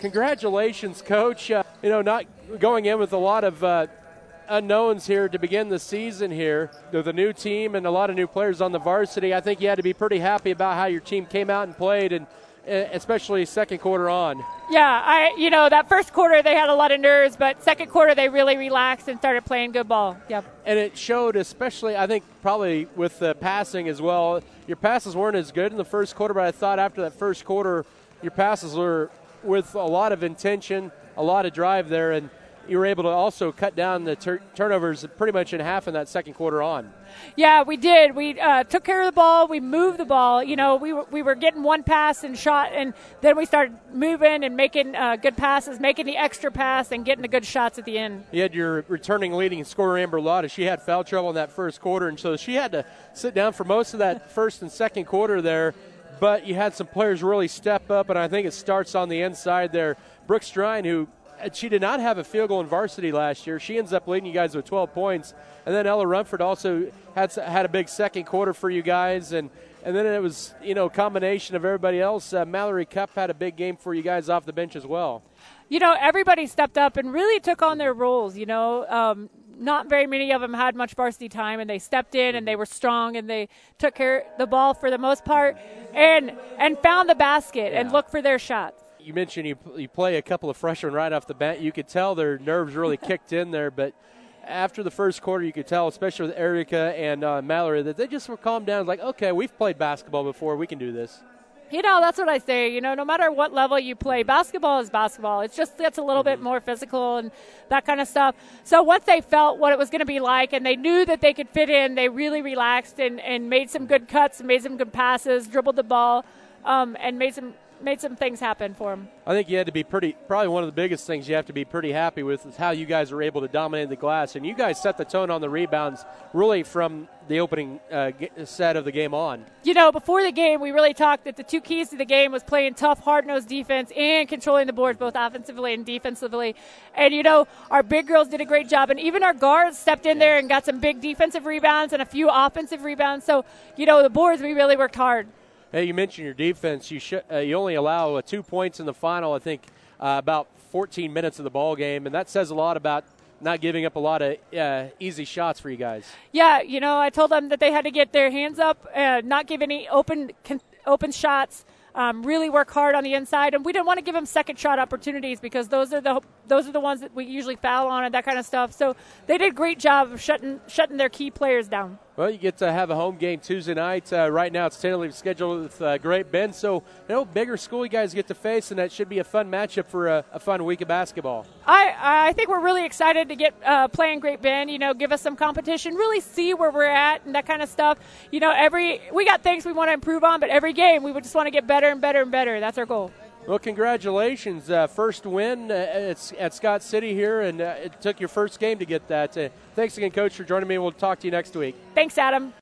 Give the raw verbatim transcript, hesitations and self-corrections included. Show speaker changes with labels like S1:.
S1: Congratulations, Coach. Uh, you know, not going in with a lot of uh, unknowns here to begin the season here. With a new team and a lot of new players on the varsity, I think you had to be pretty happy about how your team came out and played, and especially second quarter on.
S2: Yeah, I you know, that first quarter they had a lot of nerves, but second quarter they really relaxed and started playing good ball. Yep.
S1: And it showed, especially, I think, probably with the passing as well. Your passes weren't as good in the first quarter, but I thought after that first quarter, your passes were with a lot of intention, a lot of drive there, and you were able to also cut down the tur- turnovers pretty much in half in that second quarter on.
S2: Yeah, we did. We uh, took care of the ball. We moved the ball. You know, we were, we were getting one pass and shot, and then we started moving and making uh, good passes, making the extra pass and getting the good shots at the end.
S1: You had your returning leading scorer, Amber Lotta. She had foul trouble in that first quarter, and so she had to sit down for most of that first and second quarter there. But you had some players really step up, and I think it starts on the inside there. Brooke Strine, who she did not have a field goal in varsity last year. She ends up leading you guys with twelve points. And then Ella Rumford also had had a big second quarter for you guys. And, and then it was, you know, a combination of everybody else. Uh, Mallory Cup had a big game for you guys off the bench as well.
S2: You know, everybody stepped up and really took on their roles, you know. Um, not very many of them had much varsity time, and they stepped in and they were strong and they took care of the ball for the most part and and found the basket yeah. and looked for their shots.
S1: You mentioned you, you play a couple of freshmen right off the bat. You could tell their nerves really kicked in there, but after the first quarter, you could tell, especially with Erica and uh, Mallory, that they just were calmed down. Like, okay, we've played basketball before. We can do this.
S2: You know, that's what I say. You know, no matter what level you play, basketball is basketball. It's just gets a little mm-hmm. bit more physical and that kind of stuff. So once they felt what it was going to be like and they knew that they could fit in, they really relaxed and, and made some good cuts and made some good passes, dribbled the ball, um, and made some made some things happen for them.
S1: I think you had to be pretty, probably one of the biggest things you have to be pretty happy with is how you guys were able to dominate the glass. And you guys set the tone on the rebounds really from the opening uh, set of the game on.
S2: You know, before the game, we really talked that the two keys to the game was playing tough, hard-nosed defense and controlling the boards both offensively and defensively. And, you know, our big girls did a great job. And even our guards stepped in there and got some big defensive rebounds and a few offensive rebounds. So, you know, the boards, we really worked hard.
S1: Hey, you mentioned your defense. You sh- uh, you only allow uh, two points in the final, I think, uh, about fourteen minutes of the ball game, and that says a lot about not giving up a lot of uh, easy shots for you guys.
S2: Yeah, you know, I told them that they had to get their hands up, uh, not give any open con- open shots, um, really work hard on the inside, and we didn't want to give them second shot opportunities because those are the those are the ones that we usually foul on and that kind of stuff. So they did a great job of shutting shutting their key players down.
S1: Well, you get to have a home game Tuesday night. Uh, right now it's tentatively scheduled with uh, Great Bend. So, you know, bigger school you guys get to face, and that should be a fun matchup for a, a fun week of basketball.
S2: I, I think we're really excited to get uh, playing Great Bend, you know, give us some competition, really see where we're at and that kind of stuff. You know, every we got things we want to improve on, but every game we would just want to get better and better and better. That's our goal.
S1: Well, congratulations. Uh, first win uh, at, at Scott City here, and uh, it took your first game to get that. Uh, thanks again, Coach, for joining me. We'll talk to you next week.
S2: Thanks, Adam.